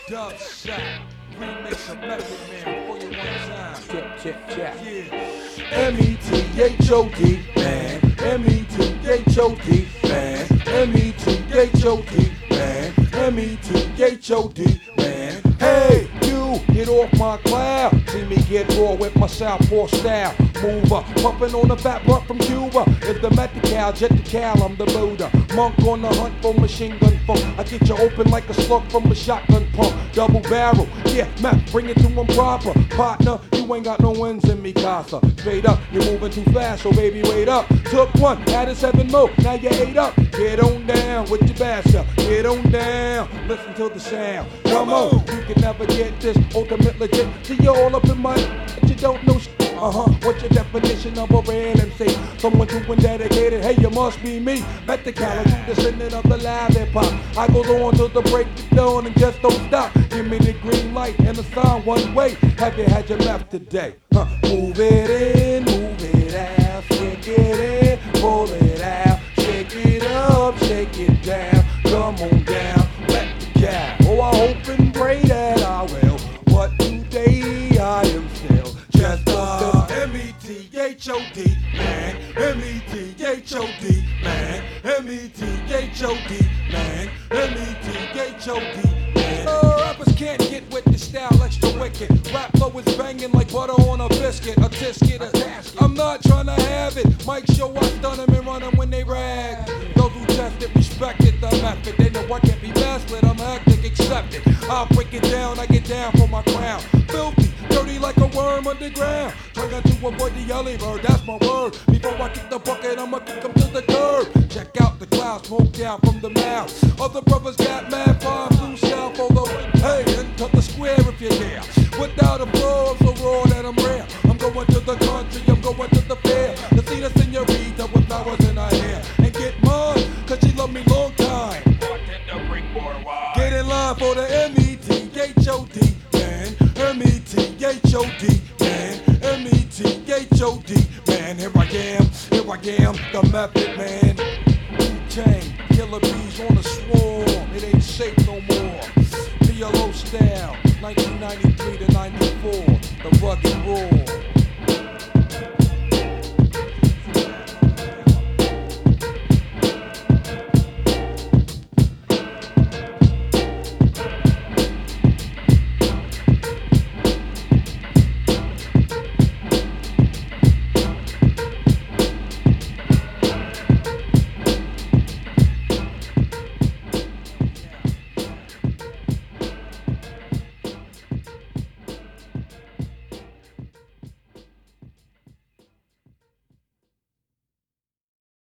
Dub shot, remix of Method Man for you one time. Check. Yeah. M-E-T-H-O-D, man. M-E-T-H-O-D, man. M-E-T-H-O-D, man. M-E-T-H-O-D, man. Hey, you, get off my cloud. See me get raw with my southpaw style. Mover, puffin' on a fat blunt from Cuba. If the Medi-Cal, jet the Cal, I'm the Buddha. Monk on the hunt for machine gun funk. I get you open like a slug from a shotgun pump. Double barrel, yeah, man, bring it to them proper. Partner, you ain't got no wins in me, casa. Straight up, you're moving too fast, so baby, wait up. Took one, added 7 more, now you 8 up. Get on down with your bass up. Get on down, listen to the sound. Come on, you can never get this ultimate legit. See you all up in my, but you don't know shit. What's your definition of a real MC? Someone true and dedicated, hey, you must be me. Met the caliber, descendant of the live hip hop. I go on till the break of dawn and just don't stop. Give me the green light and the sign one way. Have you had your map today? Move it in, move it out, shake it in, pull it out, shake it up, shake it down. Come on down, let the cow. Oh, I hope and pray that I will. But today I am still just M-E-T-H-O-D, man. M-E-T-H-O-D, man. M-E-T-H-O-D, man. M-E-T-H-O-D, man. Rappers can't get with the style extra wicked. Rap flow is banging like butter on a biscuit, a tisket, a tasket. I'm not trying to have it. Mike show I stun them and run them when they rag. Those who test it, respect it, the method. They know I can't be backslid, I'm hectic, accept it. I'll break it down, I get down for my crown. Filthy, dirty like a worm underground. Trying to avoid the yelly bird, that's my word. Before I kick the bucket, I'ma kick him to the curb. Check out the clouds, smoke down from the mouth. Other brothers got mad fire, blue south all the way. Hey, and cut the square if you're there. Without a flow, I'm so raw that I'm rare. I'm going to the country, I'm going to the fair. To see the senorita with flowers in her hair. And get mine, cause she loved me long time. Get in line for the M-E-T-H-O-D, man. M-E-T-H-O-D, man. M-E-T-H-O-D, man. Here I am, the Method Man. Wu-Tang, Killer Bees on the swarm. It ain't safe no more. PLO style, 1993 to 94, the rugged raw.